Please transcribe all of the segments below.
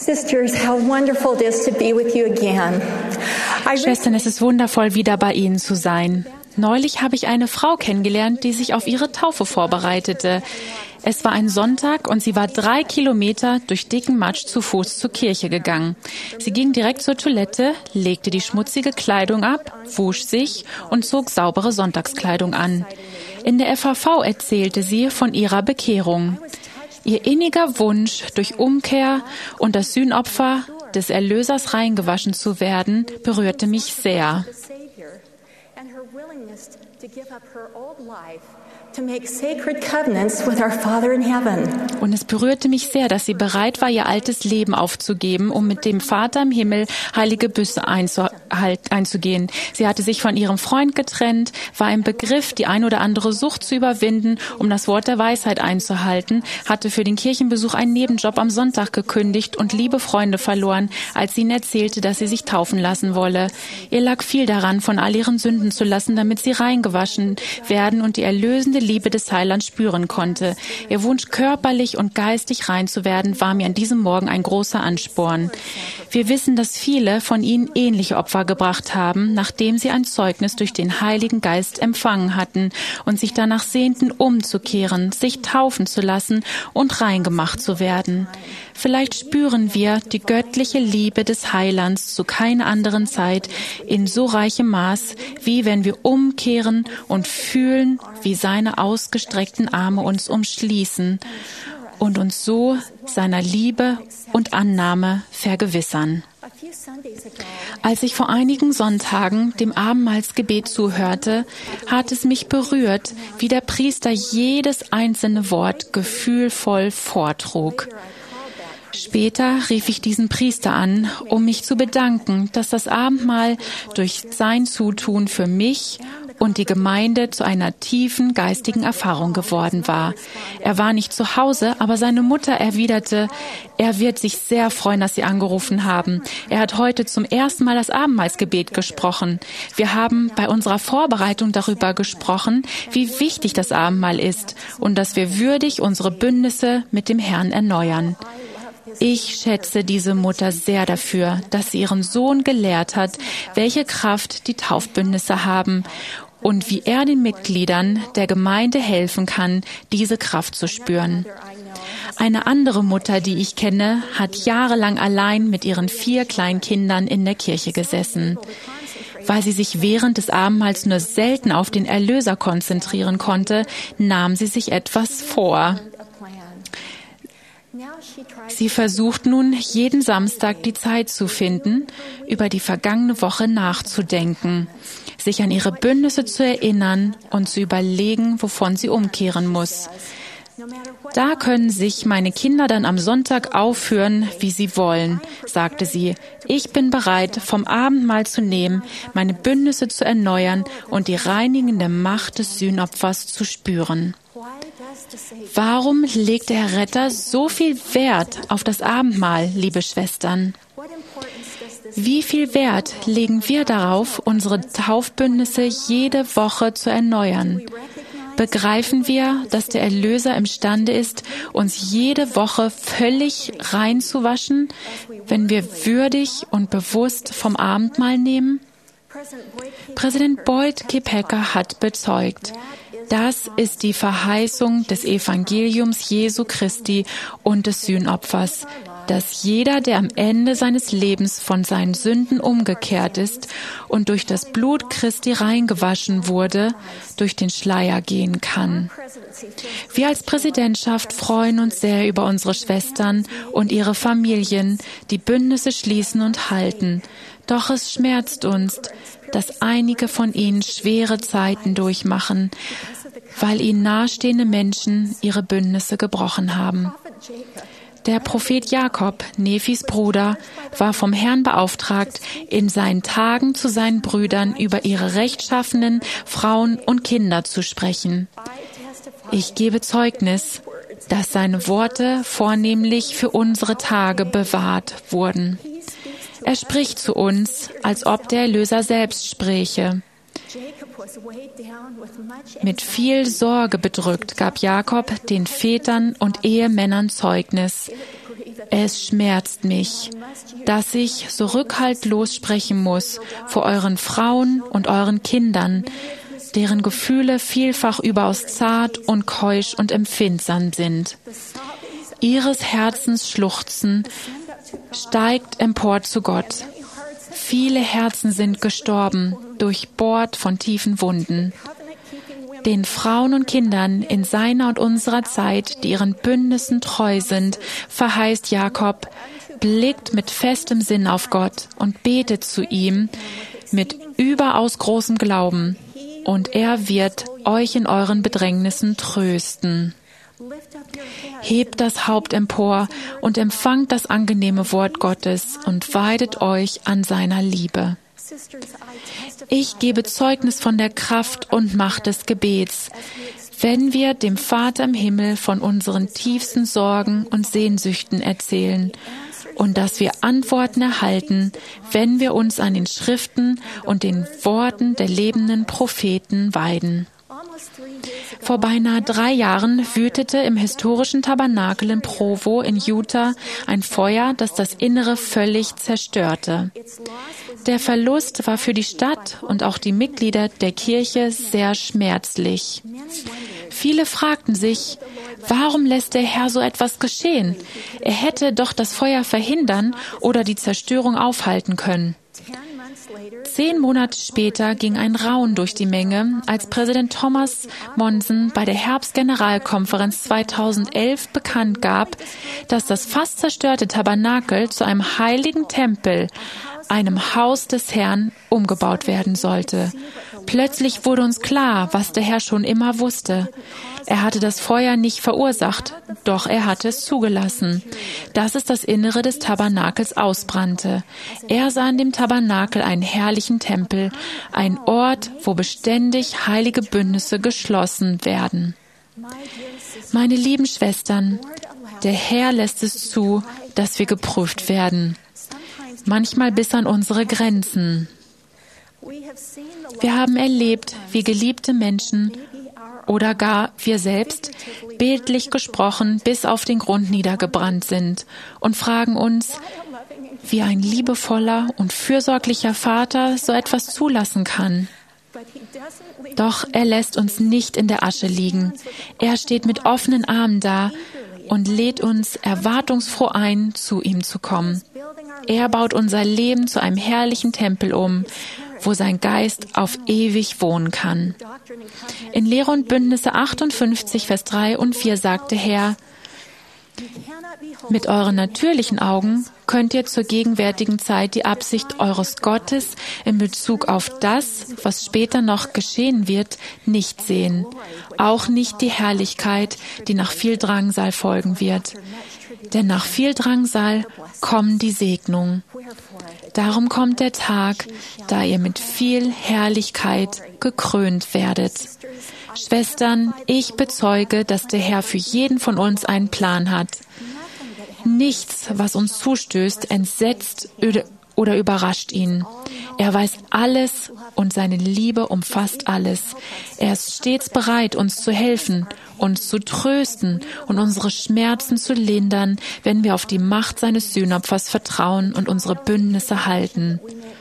Sisters, how wonderful it is to be with you again. Schwestern, es ist wundervoll, wieder bei Ihnen zu sein. Neulich habe ich eine Frau kennengelernt, die sich auf ihre Taufe vorbereitete. Es war ein Sonntag und sie war 3 Kilometer durch dicken Matsch zu Fuß zur Kirche gegangen. Sie ging direkt zur Toilette, legte die schmutzige Kleidung ab, wusch sich und zog saubere Sonntagskleidung an. In der FAV erzählte sie von ihrer Bekehrung. Ihr inniger Wunsch, durch Umkehr und das Sühnopfer des Erlösers reingewaschen zu werden, berührte mich sehr. Und es berührte mich sehr, dass sie bereit war, ihr altes Leben aufzugeben, um mit dem Vater im Himmel heilige Büsse einzugehen. Sie hatte sich von ihrem Freund getrennt, war im Begriff, die ein oder andere Sucht zu überwinden, um das Wort der Weisheit einzuhalten, hatte für den Kirchenbesuch einen Nebenjob am Sonntag gekündigt und liebe Freunde verloren, als sie ihnen erzählte, dass sie sich taufen lassen wolle. Ihr lag viel daran, von all ihren Sünden zu lassen, damit sie reingewaschen werden und die erlösende Liebe des Heilands spüren konnte. Ihr Wunsch, körperlich und geistig rein zu werden, war mir an diesem Morgen ein großer Ansporn. Wir wissen, dass viele von ihnen ähnliche Opfer gebracht haben, nachdem sie ein Zeugnis durch den Heiligen Geist empfangen hatten und sich danach sehnten, umzukehren, sich taufen zu lassen und reingemacht zu werden. Vielleicht spüren wir die göttliche Liebe des Heilands zu keiner anderen Zeit in so reichem Maß, wie wenn wir umkehren und fühlen, wie seine ausgestreckten Arme uns umschließen und uns so seiner Liebe und Annahme vergewissern. Als ich vor einigen Sonntagen dem Abendmahlsgebet zuhörte, hat es mich berührt, wie der Priester jedes einzelne Wort gefühlvoll vortrug. Später rief ich diesen Priester an, um mich zu bedanken, dass das Abendmahl durch sein Zutun für mich und die Gemeinde zu einer tiefen geistigen Erfahrung geworden war. Er war nicht zu Hause, aber seine Mutter erwiderte, er wird sich sehr freuen, dass Sie angerufen haben. Er hat heute zum ersten Mal das Abendmahlsgebet gesprochen. Wir haben bei unserer Vorbereitung darüber gesprochen, wie wichtig das Abendmahl ist und dass wir würdig unsere Bündnisse mit dem Herrn erneuern. Ich schätze diese Mutter sehr dafür, dass sie ihren Sohn gelehrt hat, welche Kraft die Taufbündnisse haben und wie er den Mitgliedern der Gemeinde helfen kann, diese Kraft zu spüren. Eine andere Mutter, die ich kenne, hat jahrelang allein mit ihren 4 kleinen Kindern in der Kirche gesessen. Weil sie sich während des Abendmahls nur selten auf den Erlöser konzentrieren konnte, nahm sie sich etwas vor. Sie versucht nun, jeden Samstag die Zeit zu finden, über die vergangene Woche nachzudenken, sich an ihre Bündnisse zu erinnern und zu überlegen, wovon sie umkehren muss. Da können sich meine Kinder dann am Sonntag aufführen, wie sie wollen, sagte sie. Ich bin bereit, vom Abendmahl zu nehmen, meine Bündnisse zu erneuern und die reinigende Macht des Sühnopfers zu spüren. Warum legt der Herr Retter so viel Wert auf das Abendmahl, liebe Schwestern? Wie viel Wert legen wir darauf, unsere Taufbündnisse jede Woche zu erneuern? Begreifen wir, dass der Erlöser imstande ist, uns jede Woche völlig reinzuwaschen, wenn wir würdig und bewusst vom Abendmahl nehmen? Präsident Boyd K. Packer hat bezeugt, das ist die Verheißung des Evangeliums Jesu Christi und des Sühnopfers, dass jeder, der am Ende seines Lebens von seinen Sünden umgekehrt ist und durch das Blut Christi reingewaschen wurde, durch den Schleier gehen kann. Wir als Präsidentschaft freuen uns sehr über unsere Schwestern und ihre Familien, die Bündnisse schließen und halten. Doch es schmerzt uns, dass einige von ihnen schwere Zeiten durchmachen, weil ihnen nahestehende Menschen ihre Bündnisse gebrochen haben. Der Prophet Jakob, Nephis Bruder, war vom Herrn beauftragt, in seinen Tagen zu seinen Brüdern über ihre rechtschaffenen Frauen und Kinder zu sprechen. Ich gebe Zeugnis, dass seine Worte vornehmlich für unsere Tage bewahrt wurden. Er spricht zu uns, als ob der Erlöser selbst spräche. Mit viel Sorge bedrückt gab Jakob den Vätern und Ehemännern Zeugnis. Es schmerzt mich, dass ich so rückhaltlos sprechen muss vor euren Frauen und euren Kindern, deren Gefühle vielfach überaus zart und keusch und empfindsam sind. Ihres Herzens Schluchzen steigt empor zu Gott. Viele Herzen sind gestorben, durchbohrt von tiefen Wunden. Den Frauen und Kindern in seiner und unserer Zeit, die ihren Bündnissen treu sind, verheißt Jakob, blickt mit festem Sinn auf Gott und betet zu ihm mit überaus großem Glauben, und er wird euch in euren Bedrängnissen trösten. Hebt das Haupt empor und empfangt das angenehme Wort Gottes und weidet euch an seiner Liebe. Ich gebe Zeugnis von der Kraft und Macht des Gebets, wenn wir dem Vater im Himmel von unseren tiefsten Sorgen und Sehnsüchten erzählen und dass wir Antworten erhalten, wenn wir uns an den Schriften und den Worten der lebenden Propheten weiden. Vor beinahe 3 Jahren wütete im historischen Tabernakel in Provo in Utah ein Feuer, das das Innere völlig zerstörte. Der Verlust war für die Stadt und auch die Mitglieder der Kirche sehr schmerzlich. Viele fragten sich, warum lässt der Herr so etwas geschehen? Er hätte doch das Feuer verhindern oder die Zerstörung aufhalten können. 10 Monate später ging ein Raunen durch die Menge, als Präsident Thomas Monson bei der Herbstgeneralkonferenz 2011 bekannt gab, dass das fast zerstörte Tabernakel zu einem heiligen Tempel, einem Haus des Herrn, umgebaut werden sollte. Plötzlich wurde uns klar, was der Herr schon immer wusste. Er hatte das Feuer nicht verursacht, doch er hatte es zugelassen, dass es das Innere des Tabernakels ausbrannte. Er sah in dem Tabernakel einen herrlichen Tempel, ein Ort, wo beständig heilige Bündnisse geschlossen werden. Meine lieben Schwestern, der Herr lässt es zu, dass wir geprüft werden, manchmal bis an unsere Grenzen. Wir haben erlebt, wie geliebte Menschen oder gar wir selbst, bildlich gesprochen, bis auf den Grund niedergebrannt sind und fragen uns, wie ein liebevoller und fürsorglicher Vater so etwas zulassen kann. Doch er lässt uns nicht in der Asche liegen. Er steht mit offenen Armen da und lädt uns erwartungsfroh ein, zu ihm zu kommen. Er baut unser Leben zu einem herrlichen Tempel um, wo sein Geist auf ewig wohnen kann. In Lehre und Bündnisse 58, Vers 3 und 4 sagte Herr, mit euren natürlichen Augen könnt ihr zur gegenwärtigen Zeit die Absicht eures Gottes in Bezug auf das, was später noch geschehen wird, nicht sehen. Auch nicht die Herrlichkeit, die nach viel Drangsal folgen wird. Denn nach viel Drangsal kommen die Segnungen. Darum kommt der Tag, da ihr mit viel Herrlichkeit gekrönt werdet. Schwestern, ich bezeuge, dass der Herr für jeden von uns einen Plan hat. Nichts, was uns zustößt, entsetzt oder überrascht ihn. Er weiß alles und seine Liebe umfasst alles. Er ist stets bereit, uns zu helfen, uns zu trösten und unsere Schmerzen zu lindern, wenn wir auf die Macht seines Sühnopfers vertrauen und unsere Bündnisse halten.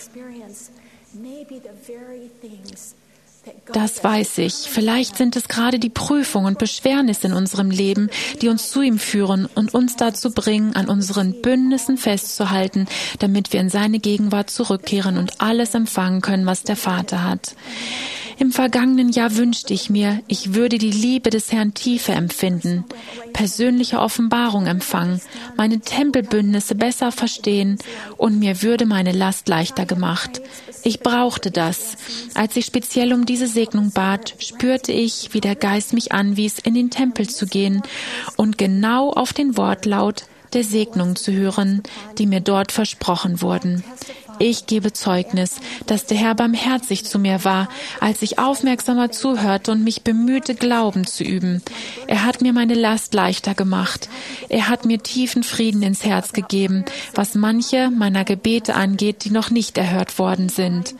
Das weiß ich. Vielleicht sind es gerade die Prüfungen und Beschwernisse in unserem Leben, die uns zu ihm führen und uns dazu bringen, an unseren Bündnissen festzuhalten, damit wir in seine Gegenwart zurückkehren und alles empfangen können, was der Vater hat. Im vergangenen Jahr wünschte ich mir, ich würde die Liebe des Herrn tiefer empfinden, persönliche Offenbarung empfangen, meine Tempelbündnisse besser verstehen und mir würde meine Last leichter gemacht. Ich brauchte das. Als ich speziell um diese Segnung bat, spürte ich, wie der Geist mich anwies, in den Tempel zu gehen und genau auf den Wortlaut der Segnung zu hören, die mir dort versprochen wurden. Ich gebe Zeugnis, dass der Herr barmherzig zu mir war, als ich aufmerksamer zuhörte und mich bemühte, Glauben zu üben. Er hat mir meine Last leichter gemacht. Er hat mir tiefen Frieden ins Herz gegeben, was manche meiner Gebete angeht, die noch nicht erhört worden sind.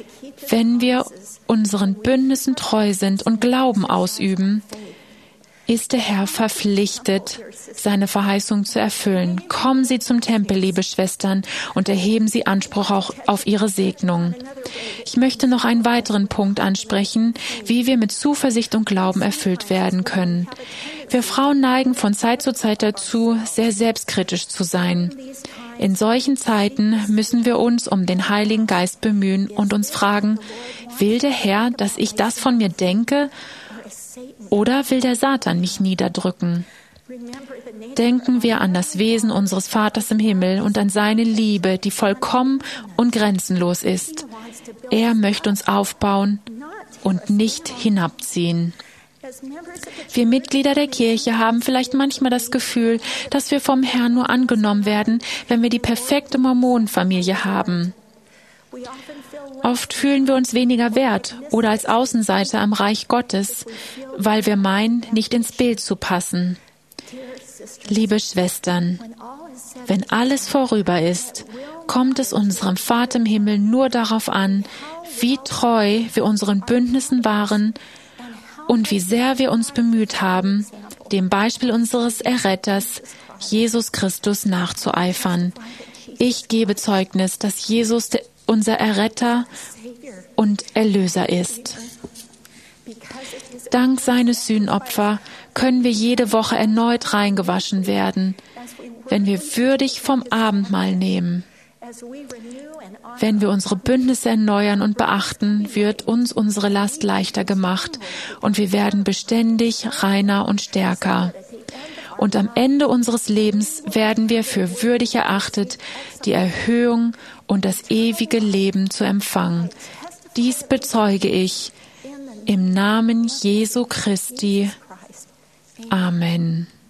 Wenn wir unseren Bündnissen treu sind und Glauben ausüben, ist der Herr verpflichtet, seine Verheißung zu erfüllen. Kommen Sie zum Tempel, liebe Schwestern, und erheben Sie Anspruch auch auf Ihre Segnung. Ich möchte noch einen weiteren Punkt ansprechen, wie wir mit Zuversicht und Glauben erfüllt werden können. Wir Frauen neigen von Zeit zu Zeit dazu, sehr selbstkritisch zu sein. In solchen Zeiten müssen wir uns um den Heiligen Geist bemühen und uns fragen, will der Herr, dass ich das von mir denke, oder will der Satan mich niederdrücken? Denken wir an das Wesen unseres Vaters im Himmel und an seine Liebe, die vollkommen und grenzenlos ist. Er möchte uns aufbauen und nicht hinabziehen. Wir Mitglieder der Kirche haben vielleicht manchmal das Gefühl, dass wir vom Herrn nur angenommen werden, wenn wir die perfekte Mormonenfamilie haben. Oft fühlen wir uns weniger wert oder als Außenseiter am Reich Gottes, weil wir meinen, nicht ins Bild zu passen. Liebe Schwestern, wenn alles vorüber ist, kommt es unserem Vater im Himmel nur darauf an, wie treu wir unseren Bündnissen waren und wie sehr wir uns bemüht haben, dem Beispiel unseres Erretters, Jesus Christus, nachzueifern. Ich gebe Zeugnis, dass Jesus unser Erretter und Erlöser ist. Dank seines Sühnopfer können wir jede Woche erneut reingewaschen werden, wenn wir würdig vom Abendmahl nehmen. Wenn wir unsere Bündnisse erneuern und beachten, wird uns unsere Last leichter gemacht und wir werden beständig reiner und stärker. Und am Ende unseres Lebens werden wir für würdig erachtet, die Erhöhung und das ewige Leben zu empfangen. Dies bezeuge ich im Namen Jesu Christi. Amen.